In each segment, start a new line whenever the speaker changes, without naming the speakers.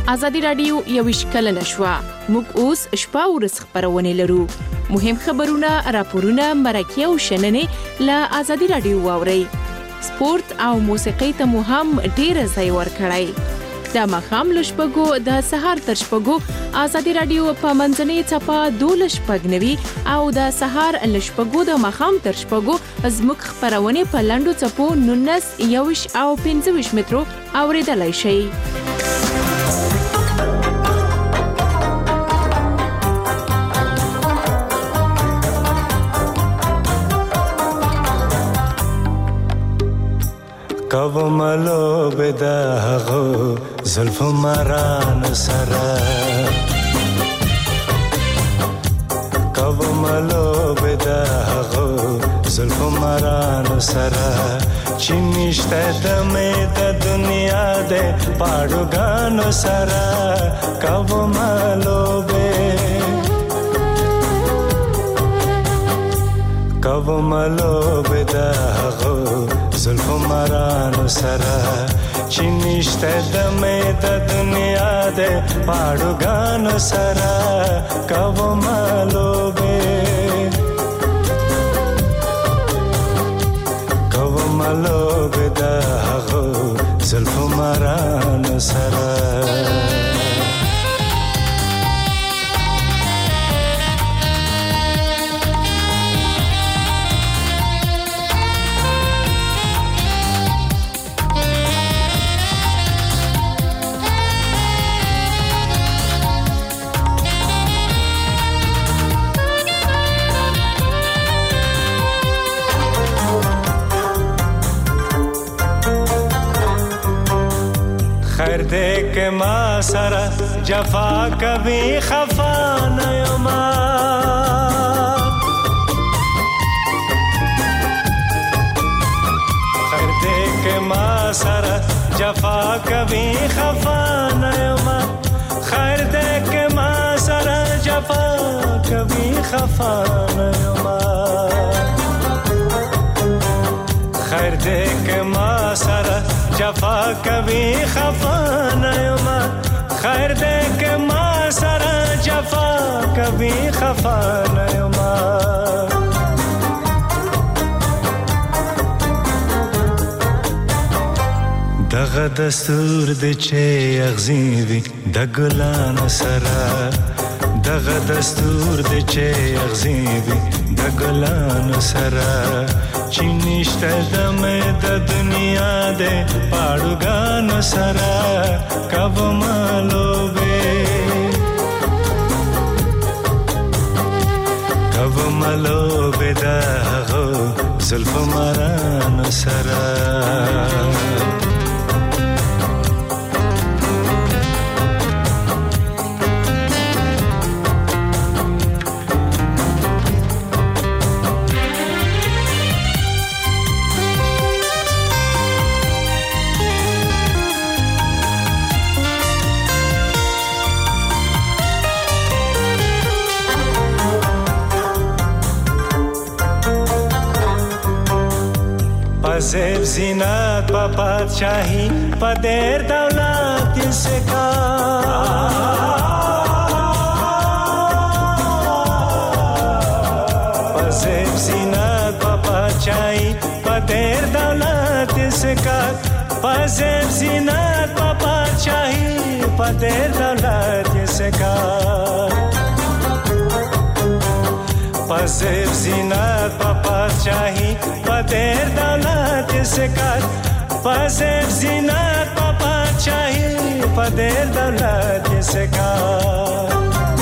ازادي رادیو 21 کلنه شوه. موږ اوس شپه ورځ خبرونه لرو. مهم خبرونه، راپورونه، مرکه او شننې له ازادي رادیو واوري. سپورت او موسیقي ته مو هم ډیر ځای ورکړئ. د مخام لشپګو د سهار تر شپګو ازادي رادیو په منځنۍ چپا 12:90 او د سهار لشپګو د مخام تر شپګو زموږ خبرونه په لندو چپو 19 یوش او 25 مترو اوریدلای شئ.
کو ملو بداغو زلف مران سرا کو ملو بداغو زلف مران سرا چینشته دمه د دنیا ده پاړوګانو سرا کو ملو بداغو زلف مرانو سرا چینشته دمه د دنیا ده پاړوګانو سرا کاو مالو به دغه زلف مرانو سرا خیر دے کے ما سرا جفا کبھی خفا نیما خیر دے کے ما سرا جفا کبھی خفا نیما خیر دے کے ما سرا جفا کبھی خفا نیما خیر دے کے ما سرا جفا کبھی خفا نیما خیر دے کے ما سرا جفا کبھی خفا نیما دغه دستور د چې اغزی وی د ګلان سرا دغه دستور د چې اغزی وی د ګلان سرا چینشته دمه د دنیا ده پاړوګانو سرا کاو مالو به دغه زلف مرانو سرا زیب زینت با پادشاهی با در دولت سکا با زیب زینت با پادشاهی با در دولت سکا با زیب زینت با پادشاهی با در دولت سکا پسیب زینت با پادشاهی با در دولت سکت پسیب زینت با پادشاهی با در دولت سکت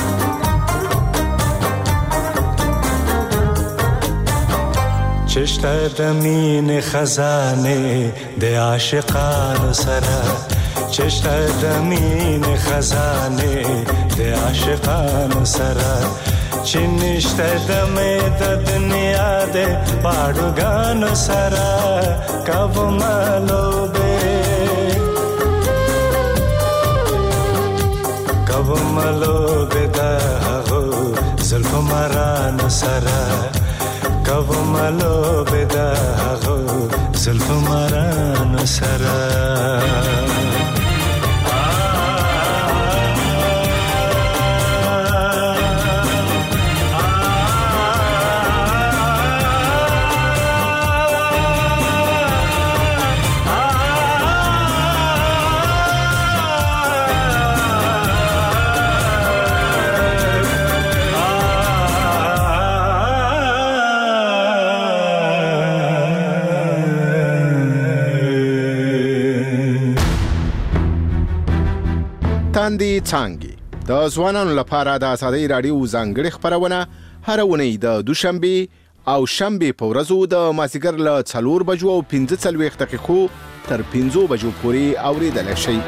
چشت دمین خزانه ده عاشقان سرا چشت دمین خزانه ده عاشقان سرا چینشته دمه د دنیا ده پاړوګانو سرا کاو مالو به دغه زلف مرانو سرا کاو مالو به دغه زلف مرانو سرا
لاندې څانګې د ځوانانو لپاره د آزادۍ رادیو ځانګړې خبرونه هر اونۍ د دوشنبه او شنبه په ورځو د مازیګر له 4 بجو او 15 دقیقو تر 5 بجو پورې اوریدل شي.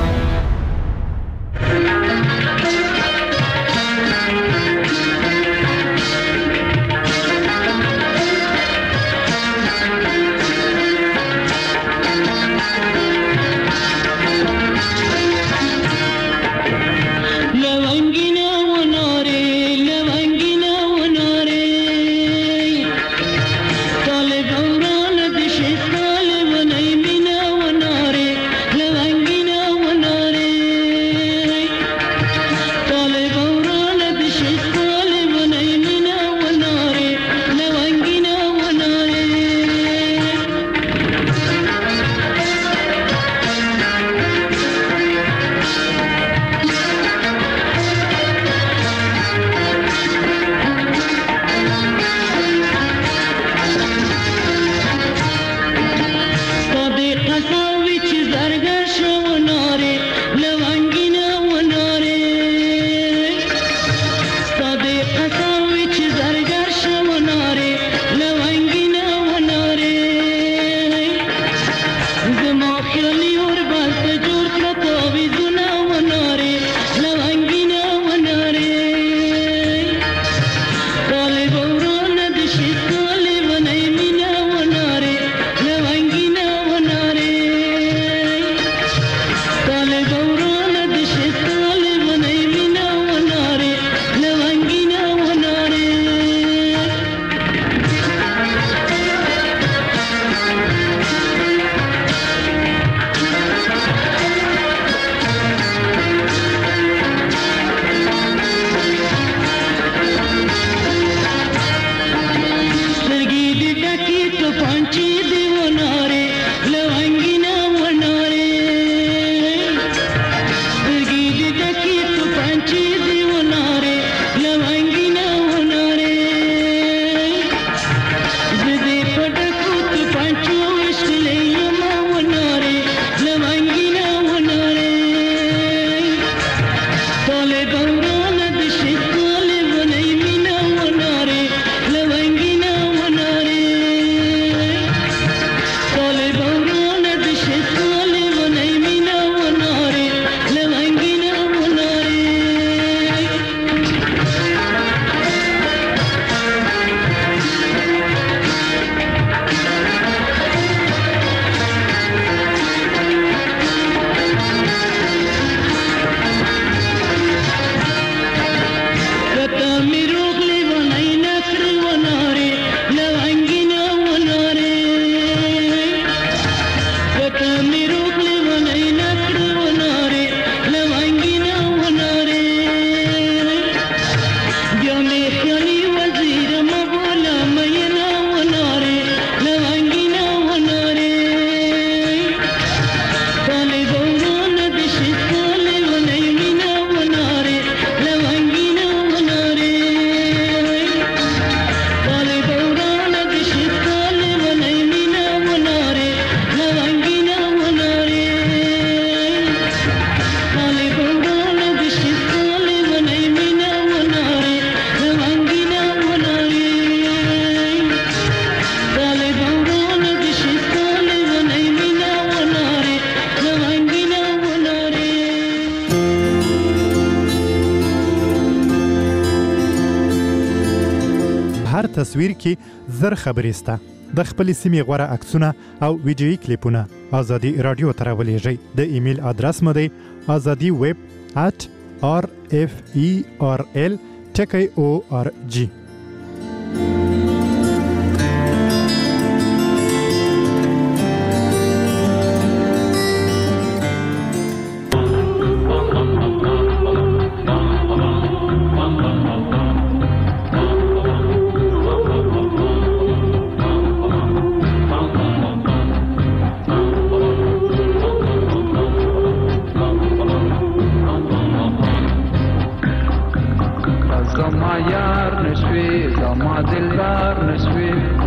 تصویر کې زر خبرې سته. د خپل سیمې غوړه عکسونه او ویډیويي کلیپونه آزادي رادیو ته راولېږئ. د ایمیل ادرس مو دی azadi@rferl.org.
زما یار نشوی زما دل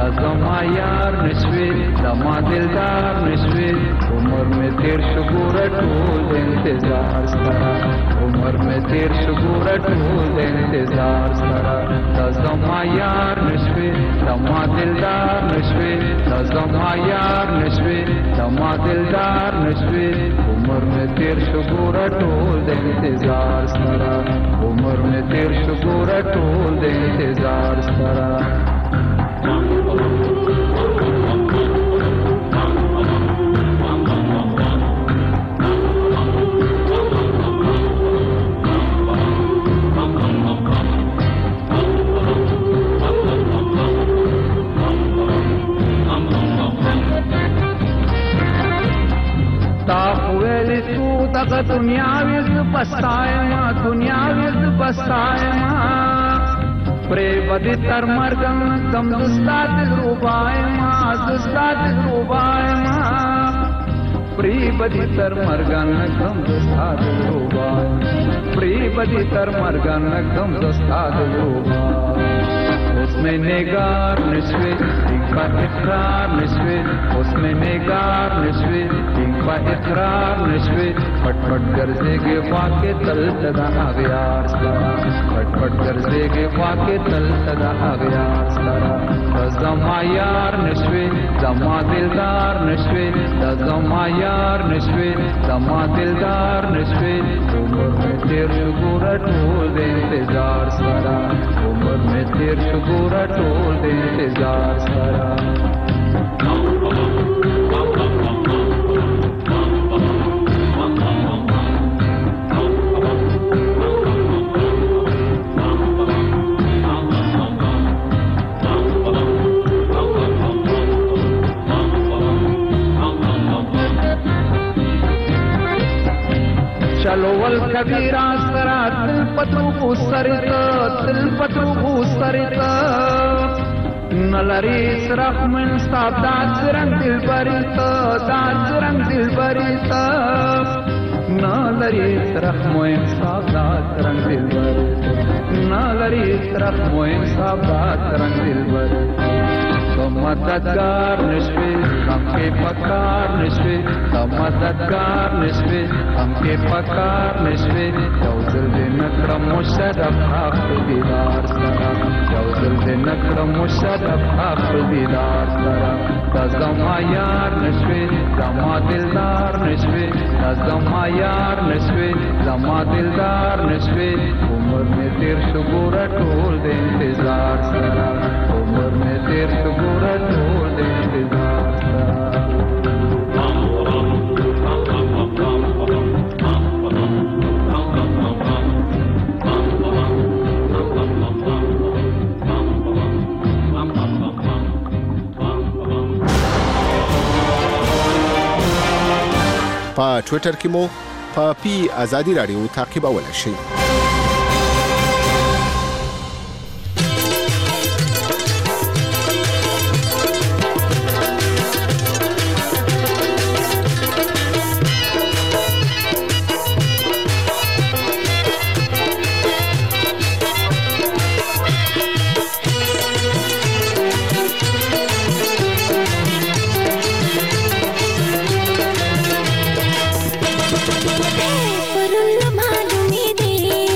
زما یار نشوي زما دلدار نشوي عمر میں تیر شو ګوره ټول انتظار سره عمر میں تیر شو ګوره ټول انتظار سره زما یار نشوي زما دلدار نشوي زما یار نشوي زما دلدار نشوي عمر میں تیر شو ګوره ټول انتظار سره عمر میں تیر شو ګوره ټول انتظار سره دغه دنیا وز بسایما دنیا وز بسایما پرې بدی تر مرګ کم زستاد روبایما زستاد روبایما پرې بدی تر مرګ کم زستاد روبایما پرې بدی تر مرګ کم زستاد روبایما उसमें निगार नशवे इनका इकरार नशवे उसमें निगार नशवे इनका इकरार नशवे फटफट गरजेगे वाके तल सदा आगयार सरा फटफट गरजेगे वाके तल सदा आगयार सरा जमा यार नशवे जमा दिलदार नशवे जमा यार नशवे जमा दिलदार नशवे उम्र में तेर शुगुरा ढोल इंतजार सरा उम्र में तेर शुगुरा ढोल इंतजार सरा चलो वल कबीरा सरा तिल पत्रू सरित नलरी रखमन सादात रंग दिल बरित नलरी रखमन सादात रंग दिल बरित नलरी रखमन सादात रंग दिल बरित मददगार नशवे हमके पकार नशवे मददगार नशवे हमके पकार नशवे जौजल दे नकरम मुशरफ आखिर दीदार सरा जौजल दे नकरम मुशरफ आखिर दीदार सरा तज़मा यार नशवे ज़मा दिलदार नशवे तज़मा यार नशवे ज़मा दिलदार नशवे उम्र में तेर शुगुरा ढोल दे इंतजार सरा उम्र में तेर शुगुरा ढोल दे इंतजार सरा
په ټوئیټر کې مو په پی ازادي رادیو تعقیبولای شئ.
मालूमी दे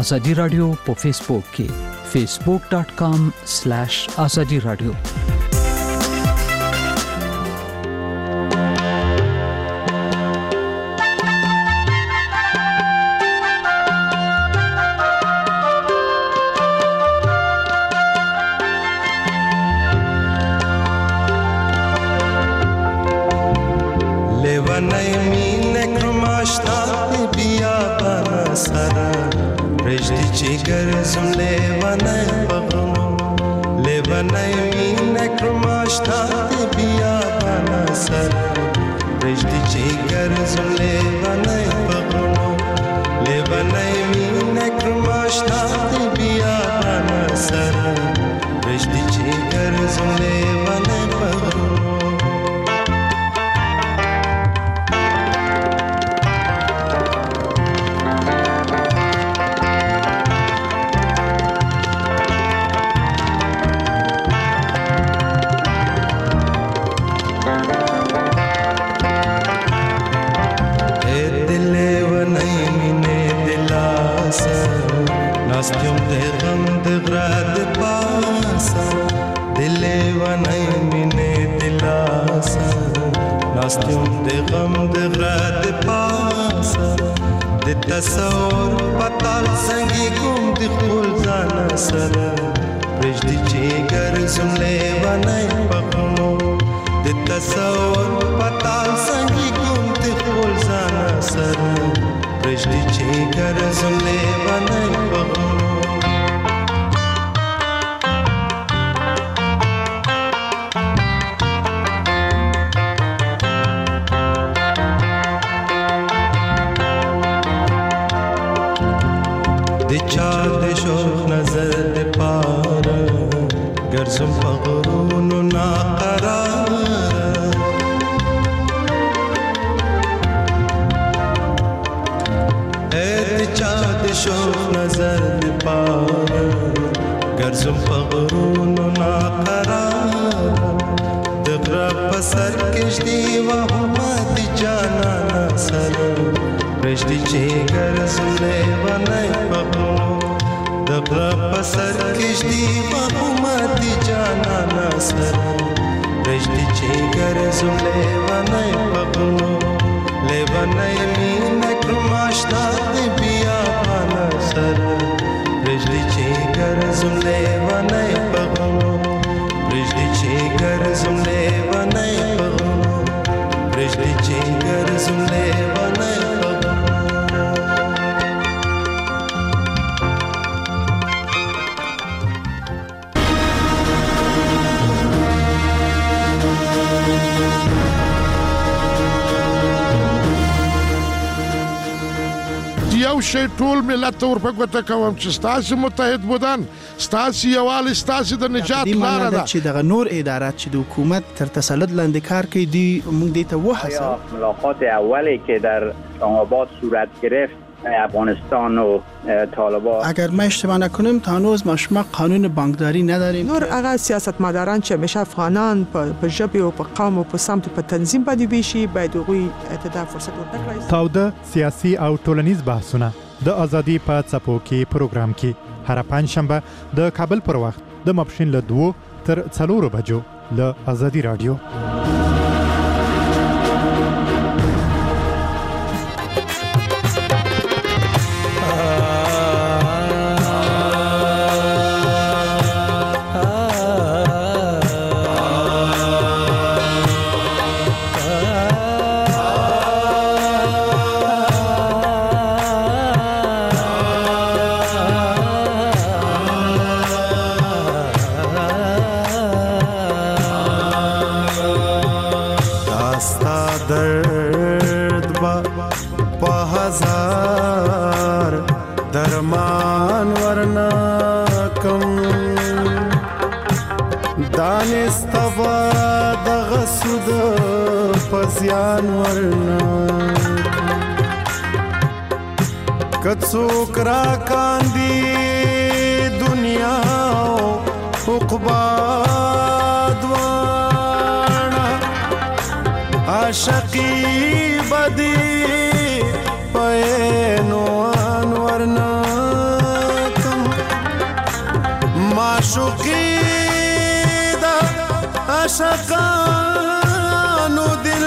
ازادي رادیو په فیسبوک کې facebook.com/azadi radio
شي ټول ملت ور په ګوته کوم چې ستاسو متحد بودن ستاسو یوال ستاسو د نجات لار ده
چې د نور ادارات چې د حکومت تر تسلط لاندې کار کوي دی موږ دې ته وحسه
ملاقات اولی که در اسلام آباد صورت گرفت افغانستان و طالبان
اگر ما اشتباه نکنم تا هنوز ما قانون بانکداری نداریم
نور هغه سیاستمداران چې همیشه افغانان په ژبه او په قوم او په سمت په تنظیم باندې بشي باید هغوی ته فرصت ورکړي.
تاوده سیاسي او ټولنیز بحثونه د ازادي په څپو کې پروګرام کې هر پنځشنبه د کابل پر وخت د ماپښین له 2 تر 4 بجو له ازادي رادیو.
درمان ورنا کم دانستوا دغه سود پزیان ورنا کڅوک را کاندي دنیا عقبا دوانا عاشقی بدی پینو انورنا معشوقی دا عاشقانو دل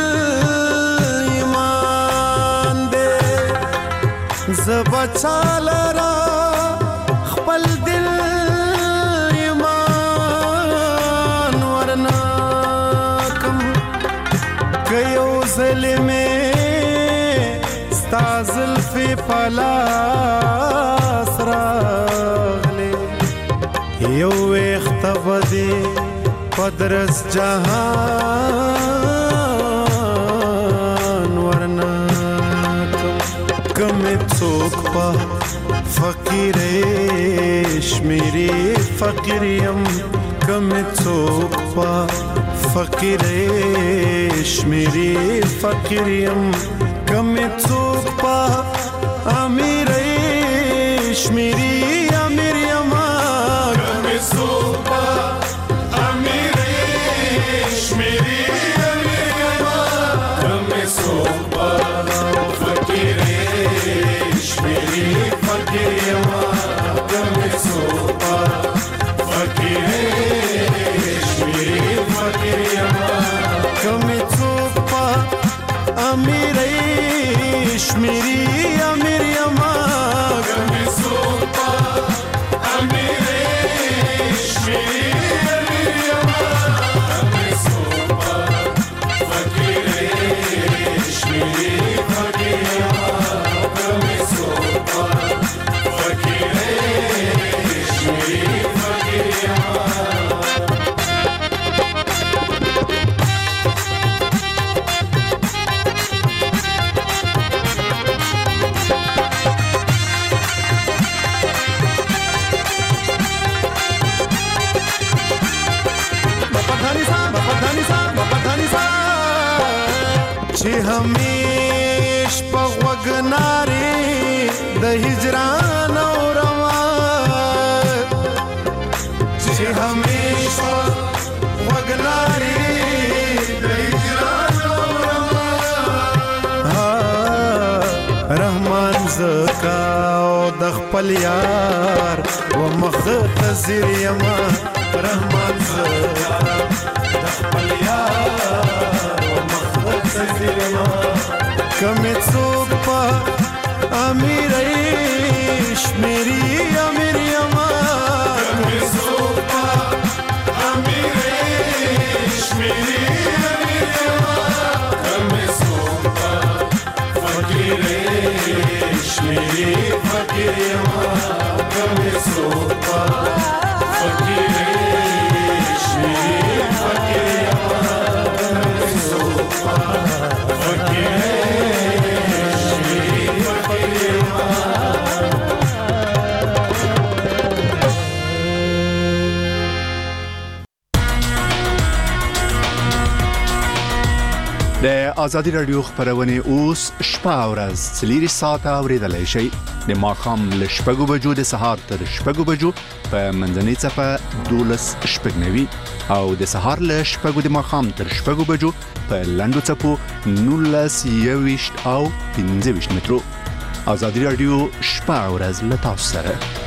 ایمان دے زبا چالرا خپل دل ایمان ورناکم کیو ظلمے ستا زلفی پلاس راغلے یو اختبدی پدرس جہان ورناکم کمی څوک پا فقیرش میری فقیریم کمی څوک پا فقیرش میری فقیریم کمی څوک پا امیرش میری امیریم کمی څوک پا امیرش میری امیریم کمی څوک پا فقیرش میری فقیریم کمی څوک پا فقیرش میری فقیریم کمی څوک پا امیرش میری امیریم کمی څوک پا امیرش میری امیریم کمی څوک پا فقیرش میری فقیریم کمی څوک پا فقیرش میری فقیریم چې همیش په وګناري د هجران اورما چې همیش په وګناري د هجران اورما رحمان زکا او د خپل یار و مختصر یما رحمان زکا د خپل یار کمی څوک پا امیرش میری امیریم کمی څوک پا امیرش میری امیریم کمی څوک پا فقیرش میری فقیریم کمی څوک پا فقیرش میری فقیریم کمی څوک پا
د ازادي رادیو خبرونه اوس شپه او ورځ 4 ساعته اوریدلای شئ د ماښام له 6 بجو د سهار تر 6 بجو په منځنۍ صفه 12:09 او د سهار له 6 د ماښام تر 6 بجو په لنډو صفو 19:20 او 15 مترو. ازادي رادیو شپه او ورځ له تاسو سره